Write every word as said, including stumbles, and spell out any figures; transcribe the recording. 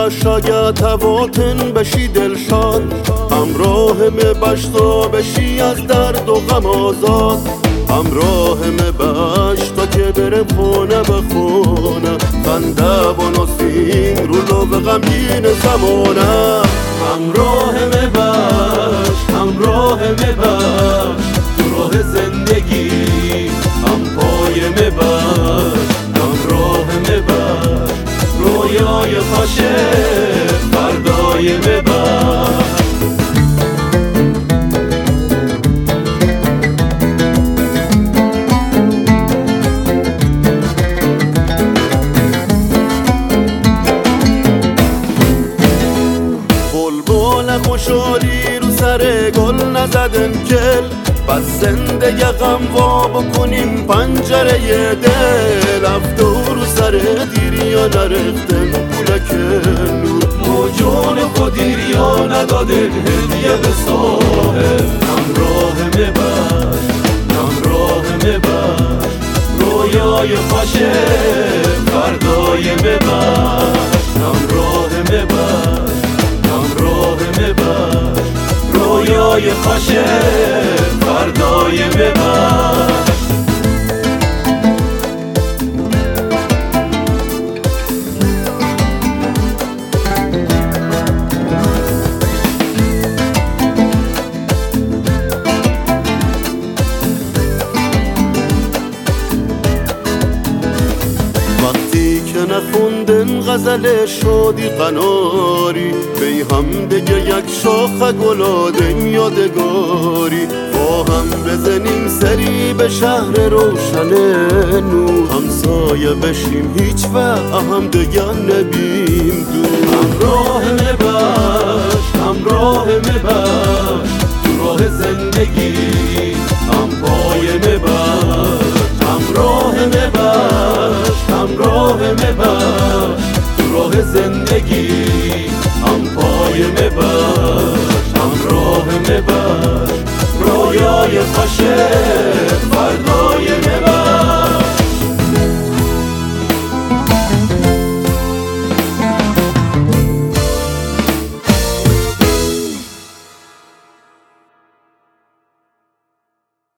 فردا شاید هواتن بشی دلشاد، همراه مبش تا بشی از درد و غم آزاد. همراه مبش تا که برم خونه به خونه، خنده و نسیم رو لب غمگین زمانه. همراه مبش همراه مبش تو راه زندگی، هم پای مبش همراه مبش رویای خوش فردای مبش. بلبل خوشحالی رو سر گل نزدن کل، بس زندگی غم وا بکنیم پنجره دل. افته رو سر دیریا نرختن پولک نور، موجون خود دیریا ندادن هدیه به ساحل. همراه مبش همراه مبش رویای خوش فردای مبش. همراه مبش همراه مبش رویای خوش فردای مبش. وقتی که نخوندن غزل شادی قناری، بی هم دیگه یک شاخه گلادن یادگاری. با هم بزنیم سری به شهر روشن نور، همسایه بشیم هیچ وقت هم دیگه نبیم دور. همراه مبش همراه مبش تو راه زندگی، هم پای مبش همراه مبش همراه مبش تو راه زندگی، هم پای مبش همراه مبش رویای خوش